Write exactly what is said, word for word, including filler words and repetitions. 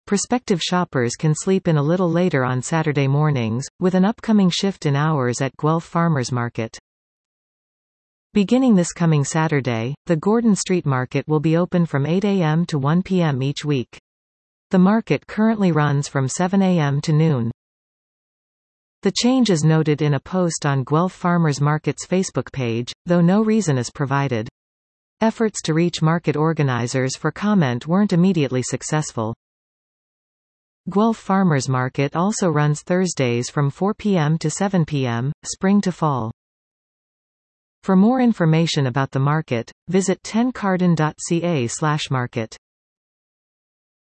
Prospective shoppers can sleep in a little later on Saturday mornings, with an upcoming shift in hours at Guelph Farmers Market. Beginning this coming Saturday, the Gordon Street Market will be open from eight a m to one p m each week. The market currently runs from seven a m to noon. The change is noted in a post on Guelph Farmers Market's Facebook page, though no reason is provided. Efforts to reach market organizers for comment weren't immediately successful. Guelph Farmers Market also runs Thursdays from four p m to seven p m, spring to fall. For more information about the market, visit ten carden dot c a slash market.